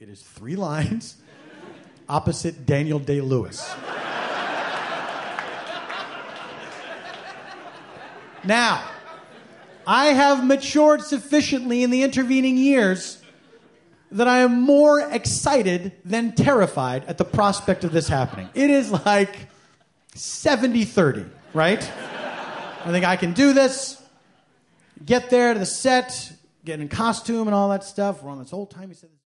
It is 3 lines opposite Daniel Day-Lewis. Now, I have matured sufficiently in the intervening years that I am more excited than terrified at the prospect of this happening. It is like 70-30, right? I think I can do this, get there to the set, get in costume and all that stuff. We're on this old-timey set.